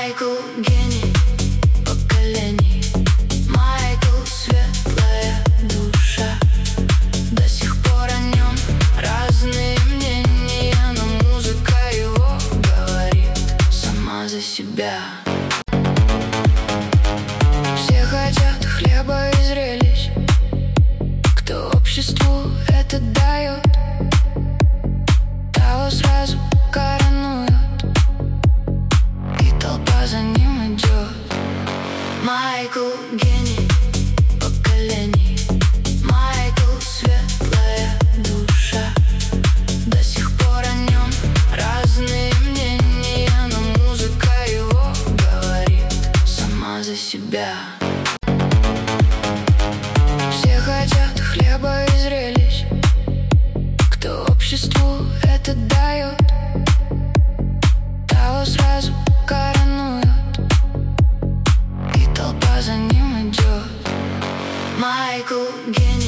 Майкл — гений поколений. Майкл — светлая душа. До сих пор о нем разные мнения, но музыка его говорит сама за себя. Все хотят хлеба и зрелищ, кто обществу это дает, того сразу коронуют, и толпа за ним идет. Майкл — гений поколений. Майкл — светлая душа. До сих пор о нем разные мнения, но музыка его говорит сама за себя. Все хотят хлеба и зрелищ, кто обществу это дает, того сразу коронуют, и толпа за ним идет. Майкл — гений.